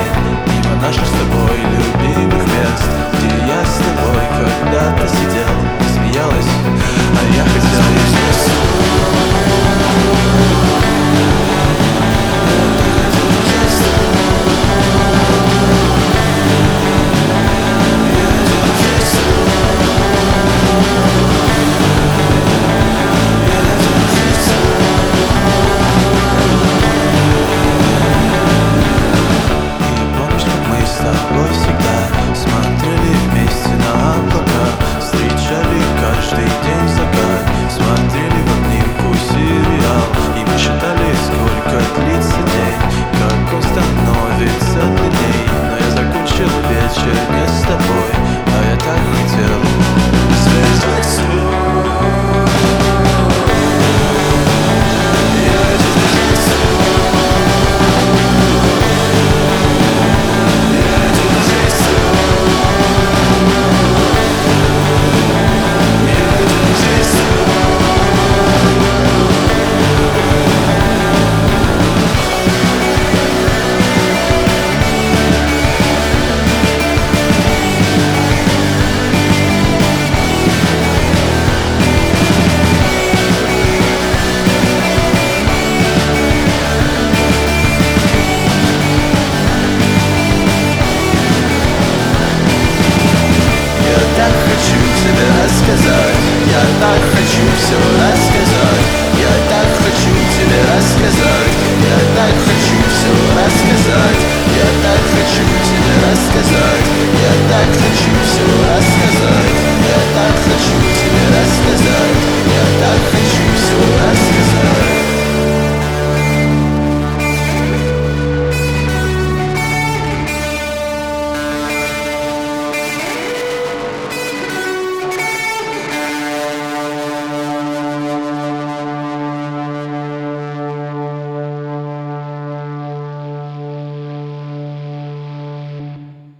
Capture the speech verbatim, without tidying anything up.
мимо наших с тобой любимых мест, где я с тобой когда-то сидел и смеялась, а я хотел смотрели вместе на облака, встречали каждый день закат, смотрели в обнимку сериал, и мы считали, сколько длится день, как он становится длинней. Но я закончил вечер не с тобой, а я так хотел связаться. Я так хочу все рассказать, я так хочу тебе рассказать, я так хочу все рассказать, я так хочу тебе рассказать, я так хочу все рассказать.